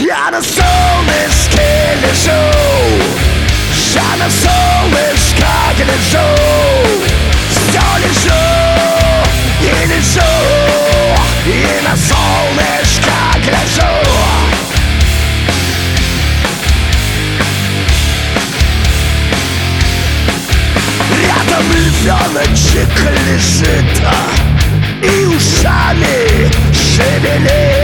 Я на солнышке лежу, я на солнышке лежу, все лежу и лежу, и на солнышко гляжу. Рядом львеночек лежит и ушами шевелит.